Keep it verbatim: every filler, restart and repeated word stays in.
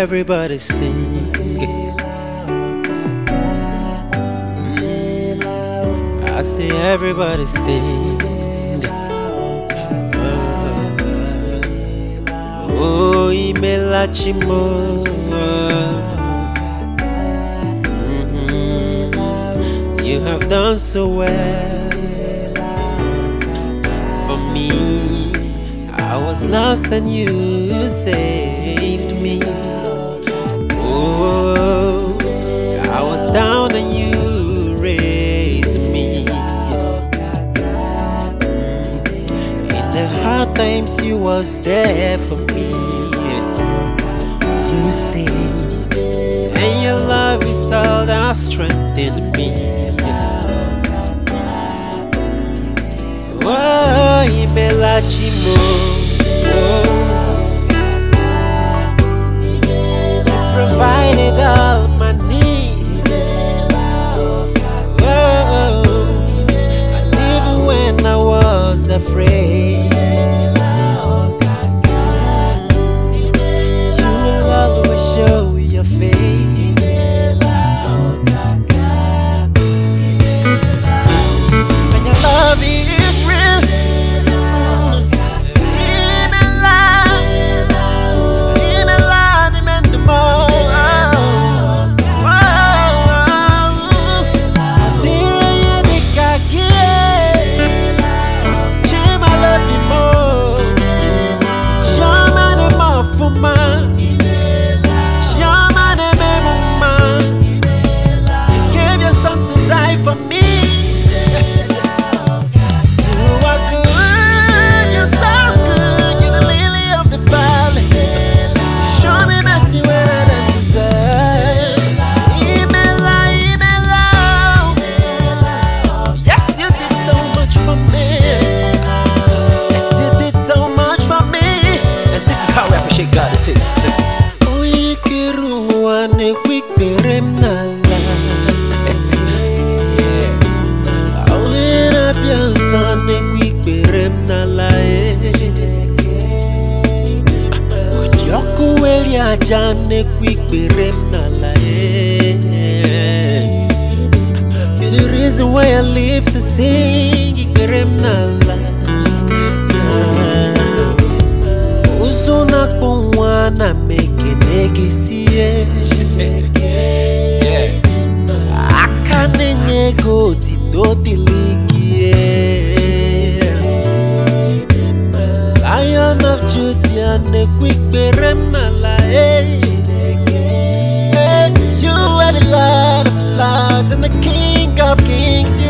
everybody sing. I say everybody sing. Oh, Imela Chimo. Mm-hmm. You have done so well for me. I was lost and you saved me. Oh, I was down and you raised me. Yes. In the hard times you was there for me. You stayed, and your love is all that strengthened me. Yes. Oh, Imela Chimo. Provided all my needs. Oh, and even when I was afraid, you will always show your face. When your love is real, Jane quick berem na la eh. You're the reason why I live to sing. Berem na la. Uzuna kwa na meke negisiye. Akane nego ti do dilikie. Lion of Judah ne quick berem na la. You are the Lord of Lords and the King of Kings.